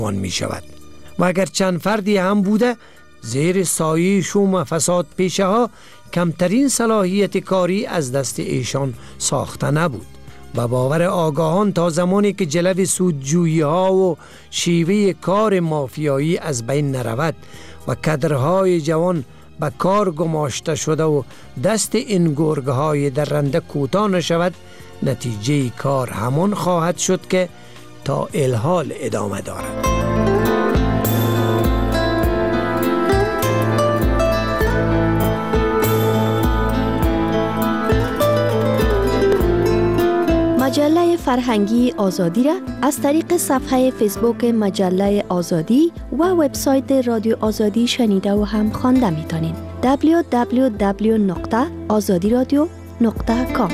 می شود و اگر چند فردی هم بوده، زیر سایه شوم و فساد پیشه ها کمترین صلاحیت کاری از دست ایشان ساخته نبود. و باور آگاهان تا زمانی که جلو سودجویی ها و شیوه کار مافیایی از بین نرود و کادرهای جوان به کار گماشته شده و دست این گرگه های درنده کوتاه نشود، نتیجه کار همان خواهد شد که تا الحال ادامه دارد. مجله فرهنگی آزادی را از طریق صفحه فیسبوک مجله آزادی و وبسایت رادیو آزادی شنیده و هم خوانده می‌تونین. www.azadiradio.com.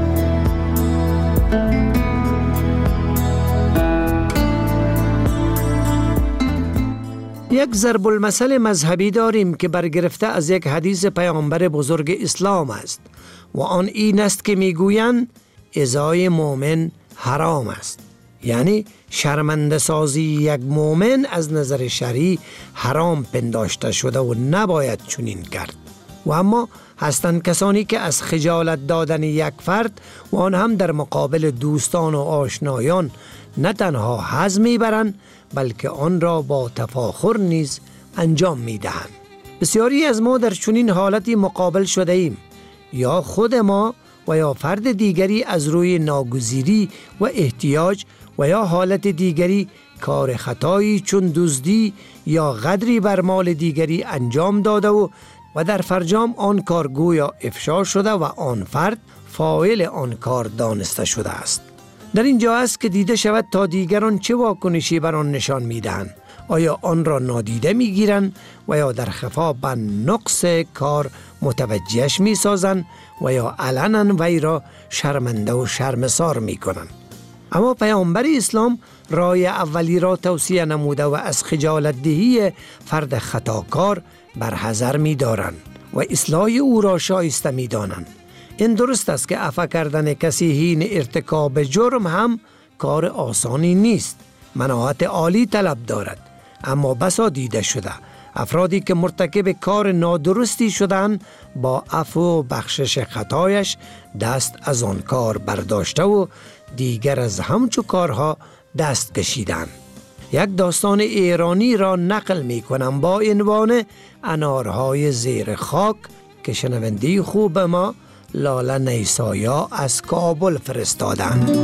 یک ضرب المثل مذهبی داریم که برگرفته از یک حدیث پیامبر بزرگ اسلام است و آن این است که میگویند ازای مومن حرام است. یعنی شرمنده سازی یک مومن از نظر شرعی حرام پنداشته شده و نباید چنین کرد. و اما هستند کسانی که از خجالت دادن یک فرد و آن هم در مقابل دوستان و آشنایان نه تنها حظ میبرند بلکه آن را با تفاخر نیز انجام میدهند. بسیاری از ما در چنین حالتی مقابل شده ایم، یا خود ما و یا فرد دیگری از روی ناگزیری و احتیاج و یا حالت دیگری کار خطایی چون دزدی یا غدری بر مال دیگری انجام داده و در فرجام آن کار گویا افشا شده و آن فرد فاعل آن کار دانسته شده است. در اینجا است که دیده شود تا دیگران چه واکنشی بر آن نشان میدهند. آیا آن را نادیده میگیرند و یا در خفا به نقص کار متوجهش میسازند و یا علنا وی را شرمنده و شرمسار میکنند. اما پیامبر اسلام رای اولی را توصیه نموده و از خجالت دهی فرد خطاکار برحذر می‌دارند و اصلاح او را شایسته می‌دانند. این درست است که عفو کردن کسی حین ارتکاب جرم هم کار آسانی نیست. مناعت عالی طلب دارد. اما بسا دیده شده افرادی که مرتکب کار نادرستی شدند با عفو و بخشش خطایش دست از آن کار برداشته و دیگر از همچو کارها دست کشیدند. یک داستان ایرانی را نقل می کنم با عنوان انارهای زیر خاک که شنونده خوب ما لاله نیسایا از کابل فرستادند.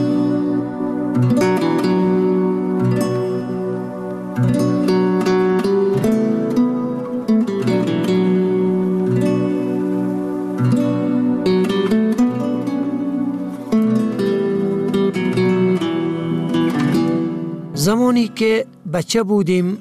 زمانی که بچه بودیم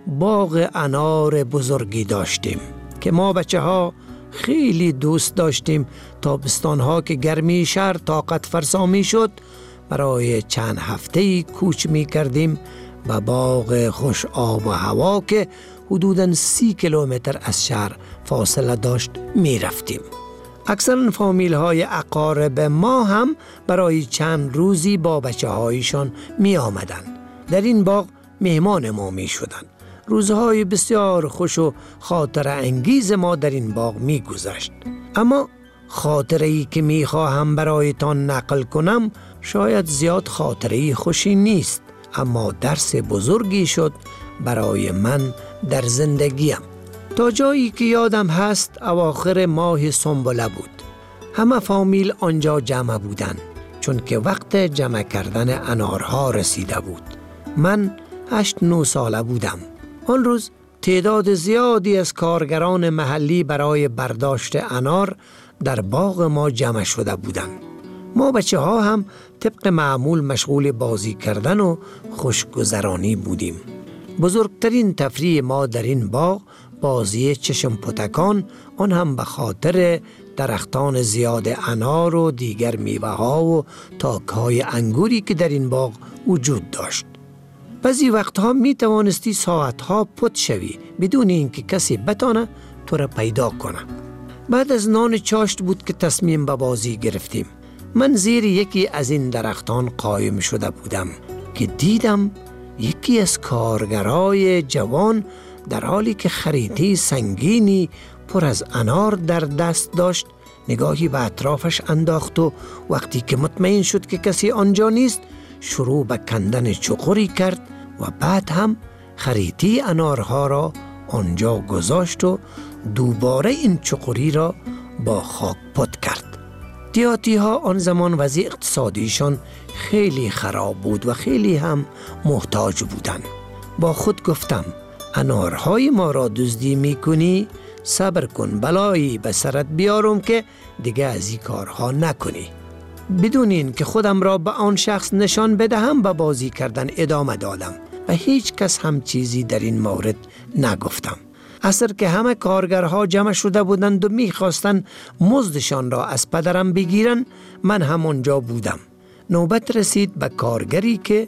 باغ انار بزرگی داشتیم که ما بچه ها خیلی دوست داشتیم. تابستان‌ها که گرمی شهر طاقت فرسا می شد برای چند هفته‌ای کوچ می کردیم و باغ خوش آب و هوا که حدوداً 30 کیلومتر از شهر فاصله داشت می رفتیم. اکثر فامیل های اقارب ما هم برای چند روزی با بچه هایشان می آمدن. در این باغ مهمان ما می شدن. روزهای بسیار خوش و خاطر انگیز ما در این باغ می گذشت. اما خاطره‌ای که می خواهم برایتان نقل کنم شاید زیاد خاطره‌ای خوشی نیست، اما درس بزرگی شد برای من در زندگیم. تا جایی که یادم هست اواخر ماه سنبله بود. همه فامیل آنجا جمع بودن چون که وقت جمع کردن انارها رسیده بود. من 8-9 ساله بودم. آن روز تعداد زیادی از کارگران محلی برای برداشت انار در باغ ما جمع شده بودند. ما بچه ها هم طبق معمول مشغول بازی کردن و خوشگذرانی بودیم. بزرگترین تفریح ما در این باغ بازی چشم پتکان، آن هم به خاطر درختان زیاد انار و دیگر میوه ها و تاک های انگوری که در این باغ وجود داشت. بعضی وقتها می توانستی ساعتها پت شوی بدون اینکه کسی بتانه تو را پیدا کنه. بعد از نان چاشت بود که تصمیم به بازی گرفتیم. من زیر یکی از این درختان قایم شده بودم که دیدم یکی از کارگرای جوان در حالی که خریطه سنگینی پر از انار در دست داشت نگاهی به اطرافش انداخت و وقتی که مطمئن شد که کسی آنجا نیست شروع به کندن چغری کرد و بعد هم خریطه انارها را آنجا گذاشت و دوباره این چغری را با خاک پت کرد. دیهاتی ها آن زمان وضع اقتصادیشان خیلی خراب بود و خیلی هم محتاج بودند. با خود گفتم انارهای ما را دزدی میکنی؟ صبر کن بلایی به سرت بیارم که دیگه از این کارها نکنی. بدون این که خودم را به آن شخص نشان بدهم به بازی کردن ادامه دادم و هیچ کس هم چیزی در این مورد نگفتم. عصر که همه کارگرها جمع شده بودند و میخواستند مزدشان را از پدرم بگیرن من هم آنجا بودم. نوبت رسید به کارگری که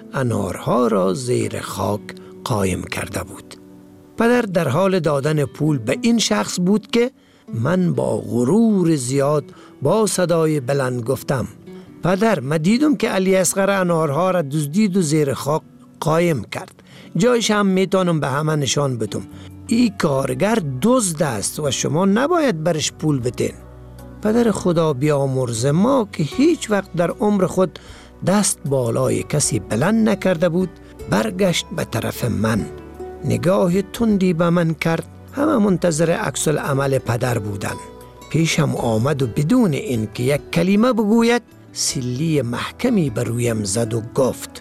انارها را زیر خاک قایم کرده بود. پدر در حال دادن پول به این شخص بود که من با غرور زیاد با صدای بلند گفتم پدر من دیدم که علی اصغر انارها را دزدید و زیر خاک قایم کرد. جایش هم میتونم به همه نشان بدم. این کارگر دزد است و شما نباید برش پول بدین. پدر خدا بیامرز ما که هیچ وقت در عمر خود دست بالای کسی بلند نکرده بود برگشت به طرف من. نگاه تندی به من کرد. همه منتظر عکس العمل پدر بودن. پیشم آمد و بدون این که یک کلمه بگوید سیلی محکمی بر رویم زد و گفت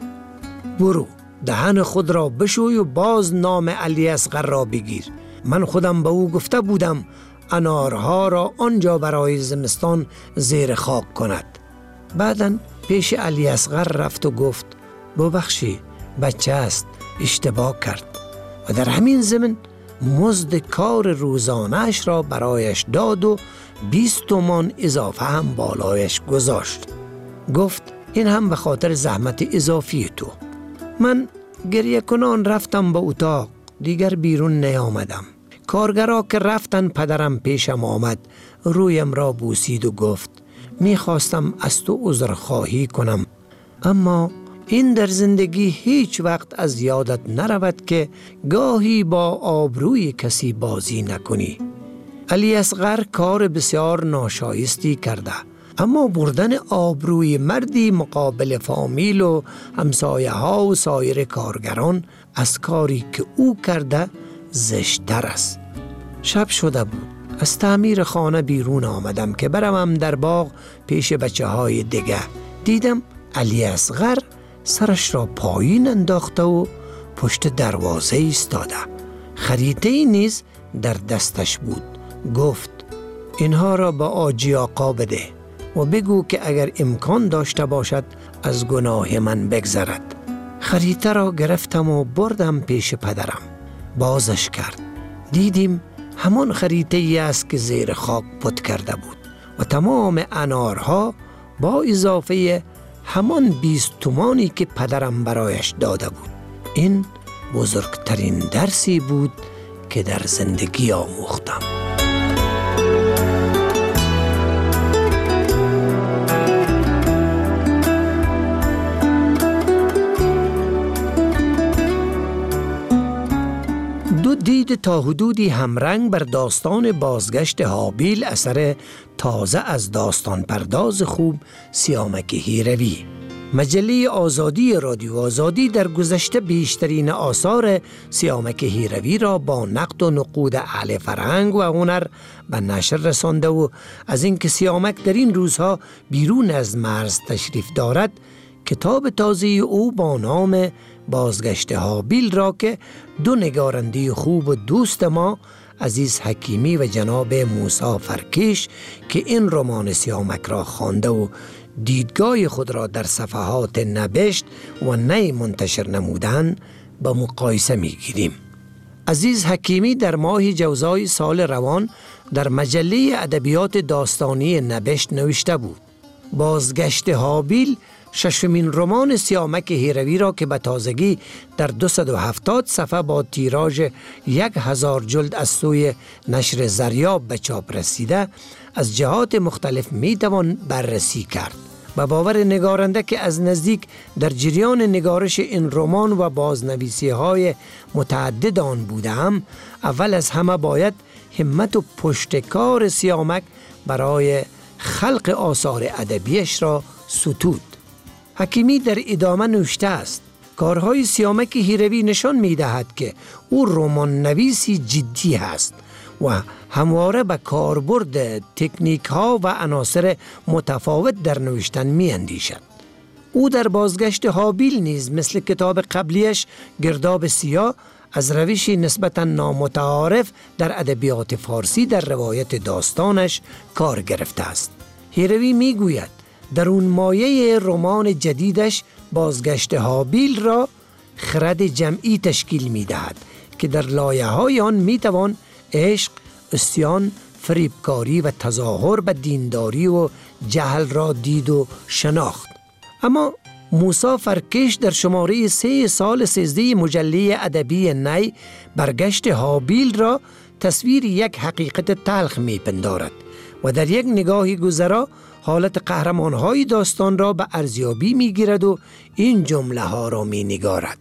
برو دهن خود را بشوی و باز نام علی اصغر را بگیر. من خودم به او گفته بودم انارها را آنجا برای زمستان زیر خاک کند. بعداً پیش علی اصغر رفت و گفت ببخشی بچه است اشتباه کرد و در همین زمن مزد کار روزانه‌اش را برایش داد و 20 تومان اضافه هم بالایش گذاشت. گفت این هم به خاطر زحمت اضافی تو. من گریه کنان رفتم به اتاق. دیگر بیرون نیامدم. کارگرا که رفتن پدرم پیشم آمد رویم را بوسید و گفت میخواستم از تو عذرخواهی کنم اما این در زندگی هیچ وقت از یادت نرود که گاهی با آبروی کسی بازی نکنی. علی اصغر کار بسیار ناشایستی کرده اما بردن آبروی مردی مقابل فامیل و همسایه ها و سایر کارگران از کاری که او کرده زشت‌تر است. شب شده بود. از تعمیر خانه بیرون آمدم که بروم در باغ پیش بچه های دیگه. دیدم علی اصغر سرش را پایین انداخته و پشت دروازه ایستاده. خریطه‌ای نیز در دستش بود. گفت اینها را به آجی آقا بده و بگو که اگر امکان داشته باشد از گناه من بگذرد. خریطه را گرفتم و بردم پیش پدرم. بازش کرد. دیدیم همان خریطه‌ای است که زیر خاک پت کرده بود و تمام انارها با اضافه همان 20 تومانی که پدرم برایش داده بود. این بزرگترین درسی بود که در زندگی آموختم. دو دید تا حدودی همرنگ بر داستان بازگشت هابیل اثر تازه از داستان پرداز خوب سیامک هیروی. مجله آزادی رادیو آزادی در گذشته بیشترین آثار سیامک هیروی را با نقد و نقود اهل فرهنگ و هنر به نشر رسانده و از اینکه سیامک در این روزها بیرون از مرز تشریف دارد کتاب تازه او با نام بازگشت هابیل را که دو نگارنده خوب و دوست ما عزیز حکیمی و جناب موسی فرکیش که این رمان سیامک را خوانده و دیدگاه خود را در صفحات نبشت و نی منتشر نمودن با مقایسه می‌گیریم. عزیز حکیمی در ماه جوزای سال روان در مجله ادبیات داستانی نبشت نوشته بود بازگشت هابیل ششمین رمان سیامک هیروی را که به تازگی در 270 صفحه با تیراژ 1000 جلد از سوی نشر زریاب به چاپ رسیده از جهات مختلف میتوان بررسی کرد. به باور نگارنده که از نزدیک در جریان نگارش این رمان و بازنویسی های متعدد آن بودم، اول از همه باید همت و پشتکار سیامک برای خلق آثار ادبیش را ستود. حکیمی در ادامه نوشته است: کارهای سیامک هیروی نشان می دهد که او رمان نویسی جدی است و همواره به کاربرد تکنیک ها و عناصر متفاوت در نوشتن می اندیشد. او در بازگشت هابیل نیز مثل کتاب قبلیش گرداب سیاه از روشی نسبتاً نامتعارف در ادبیات فارسی در روایت داستانش کار گرفته است. هیروی می گوید در اون مایه رمان جدیدش بازگشت هابیل را خرد جمعی تشکیل می دهد که در لایه های آن می توان عشق، عصیان، فریبکاری و تظاهر به دینداری و جهل را دید و شناخت. اما موسی فرکش در شماره 3 سال 13 مجله ادبی نی برگشت هابیل را تصویر یک حقیقت تلخ می پندارد و در یک نگاهی گذرا حالت قهرمان‌های داستان را به ارزیابی می‌گیرد و این جمله ها را می‌نگارد: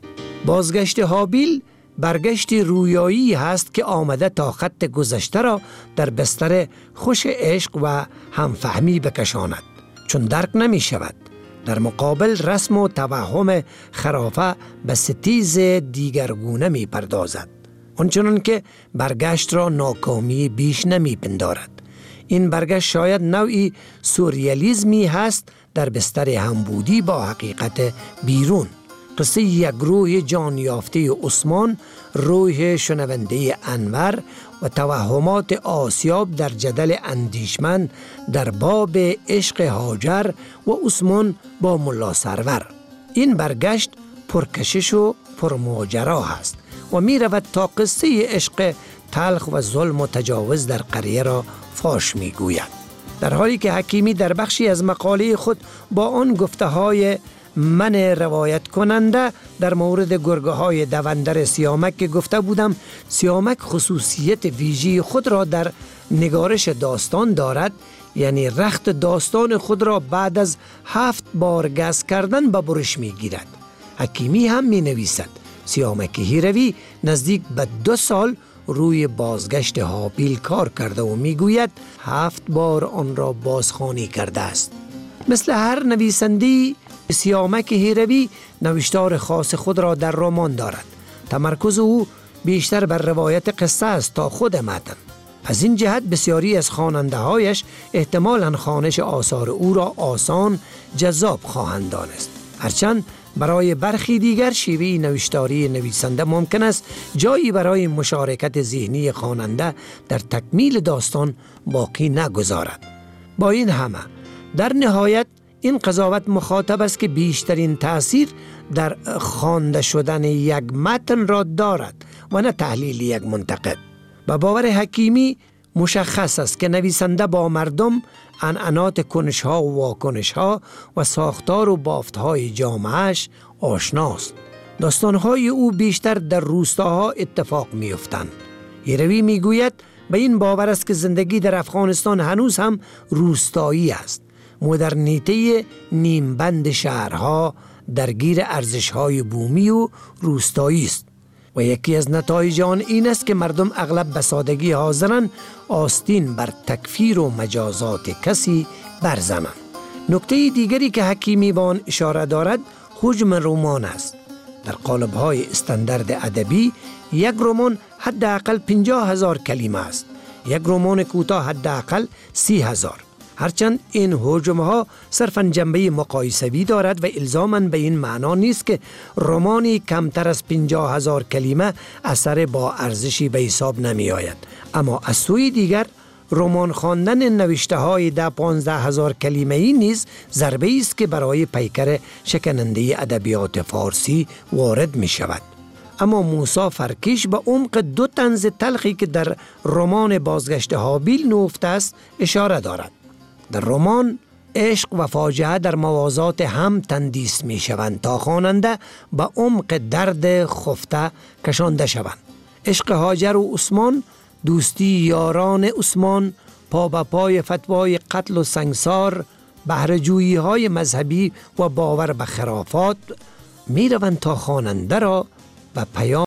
بازگشت هابیل برگشت رویایی هست که آمده تا خط گذشته را در بستر خوش عشق و همفهمی بکشاند، چون درک نمی شود. در مقابل رسم و توهم خرافه به ستیز دیگرگونه می پردازد، آنچنان که برگشت را ناکامی بیش نمی پندارد. این برگشت شاید نوعی سوریالیزمی هست در بستر همبودی با حقیقت بیرون. قصه یک روح جان یافته عثمان، روح شنونده انور و توهمات آسیاب در جدل اندیشمند در باب عشق هاجر و عثمان با ملا سرور. این برگشت پرکشش و پرماجرا هست و می رود تا قصه عشق تلخ و ظلم و تجاوز در قریه را فاش می گوید. در حالی که حکیمی در بخشی از مقاله خود با آن گفته های من روایت کننده در مورد گرگه های دوندر سیامک که گفته بودم سیامک خصوصیت ویژی خود را در نگارش داستان دارد، یعنی رخت داستان خود را بعد از 7 بار گز کردن به برش می گیرد. حکیمی هم می نویسد سیامک هیروی نزدیک به 2 سال روی بازگشت هابیل کار کرده و می گوید 7 بار آن را بازخوانی کرده است. مثل هر نویسنده‌ای سیامک هیروی نوشتار خاص خود را در رمان دارد. تمرکز او بیشتر بر روایت قصه است تا خود متن. از این جهت بسیاری از خواننده هایش احتمالاً خوانش آثار او را آسان جذاب خواهند دانست. هرچند برای برخی دیگر شیوه نوشتاری نویسنده ممکن است جایی برای مشارکت ذهنی خواننده در تکمیل داستان باقی نگذارد. با این همه در نهایت این قضاوت مخاطب است که بیشترین تأثیر در خوانده شدن یک متن را دارد و نه تحلیل یک منتقد. به باور حکیمی مشخص است که نویسنده با مردم، عنعنات کنش‌ها و واکنش‌ها و ساختار و بافت‌های جامعه‌اش آشناست. داستان‌های او بیشتر در روستاها اتفاق می‌افتند. هیروی می‌گوید به این باور است که زندگی در افغانستان هنوز هم روستایی است. مدرنیته نیمبند شهرها درگیر ارزش‌های بومی و روستایی است و یکی از نتایج آن این است که مردم اغلب به سادگی حاضرند آستین بر تکفیر و مجازات کسی برزنند. نکته دیگری که حکیمی به آن اشاره دارد حجم رمان است. در قالب‌های استاندارد ادبی یک رمان حداقل 50,000 کلمه است، یک رمان کوتاه حداقل 30,000. هرچند این حجم‌ها صرفاً جنبه مقایسوی دارد و الزاماً به این معنا نیست که رمانی کمتر از 50,000 کلمه اثر با ارزشی به حساب نمی آید. اما از سوی دیگر رمان خواندن نوشته‌های 10-15,000 کلمه‌ای نیز ضربه‌ای است که برای پیکر شکننده ادبیات فارسی وارد می شود. اما موسی فرکش به عمق 2 طنز تلخی که در رمان بازگشت هابیل نهفته است اشاره دارد. در رمان عشق و فاجعه در موازات هم تندیس می شوند تا خواننده به عمق درد خفته کشانده شوند. عشق هاجر و عثمان، دوستی یاران عثمان، پا به پای فتوای قتل و سنگسار، بهره‌جویی های مذهبی و باور به خرافات می روند تا خواننده را به پیام